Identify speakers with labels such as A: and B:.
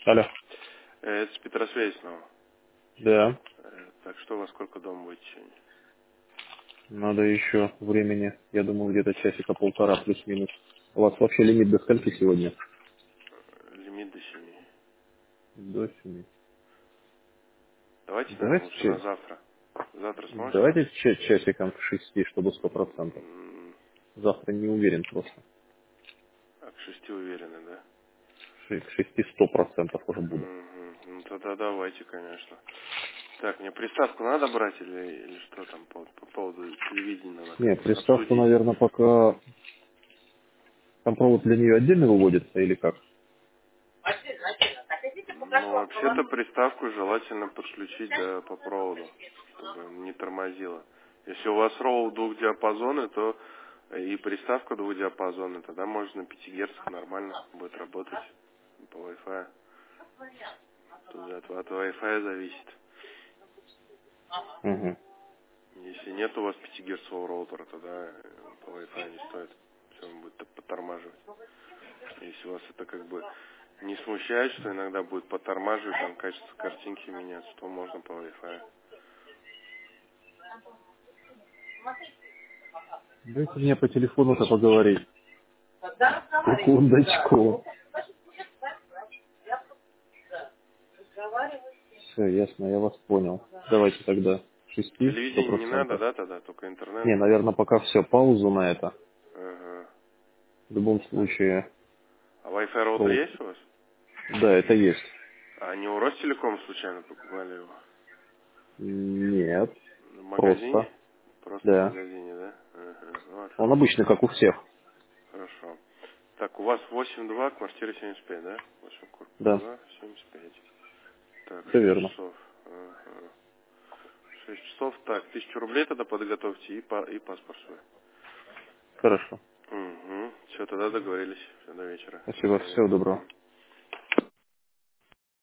A: Алло.
B: Это с Петросвязи снова.
A: Да.
B: Так что во сколько дома будете сегодня?
A: Надо еще времени. Я думаю, где-то часика полтора плюс-минус. У вас вообще лимит до скольки сегодня?
B: Лимит до 7.
A: До 7.
B: Давайте, наверное,
A: Давайте,
B: лучше на завтра. Завтра сможете?
A: давайте часиком к 6, чтобы 100%. Завтра не уверен просто.
B: А к 6 уверены, да?
A: К 6 100% уже буду.
B: Мгм. Ну тогда давайте, конечно. Так, мне приставку надо брать или что там по поводу телевидения надо
A: Не,
B: как-то
A: приставку,
B: обсудить?
A: наверное, пока... Там провод для нее отдельно выводится или как?
B: Ну, вообще-то приставку желательно подключить, да, по проводу, чтобы не тормозило. Если у вас роут двухдиапазонный, то и приставка двухдиапазонная, тогда можно на 5 Гц нормально будет работать по Wi-Fi. Тут же от Wi-Fi зависит.
A: Угу.
B: Если нет у вас 5 герцового роутера, тогда по Wi-Fi не стоит. Все, он будет подтормаживать. Если вас это как бы не смущает, что иногда будет подтормаживать, там качество картинки меняться, то можно по Wi-Fi.
A: Дайте мне по телефону-то поговорить. Секундочку. Все, ясно, я вас понял. Давайте тогда 6,
B: Телевидение не надо,
A: 100%.
B: да, тогда? Только интернет?
A: Не, наверное, пока все, паузу на это.
B: Ага.
A: В любом случае,
B: А Wi-Fi роутер
A: провод.
B: есть у вас?
A: Да, это есть.
B: А не у Ростелеком случайно покупали его?
A: Нет,
B: В магазине?
A: просто.
B: Просто в
A: Да.
B: магазине, да? Ага. Ну,
A: Он
B: отлично.
A: обычный, как у всех.
B: Хорошо. Так, у вас 8,2, квартира 75, да? 8 корпус
A: Да,
B: 2, 75. Так,
A: все
B: 6
A: верно.
B: часов. Ага. 6 часов. Так, 1000 рублей тогда подготовьте и паспорт свой.
A: Хорошо.
B: Угу. Все, тогда договорились. Все, до вечера. До
A: Спасибо,
B: связи.
A: всего доброго.
B: Мгм.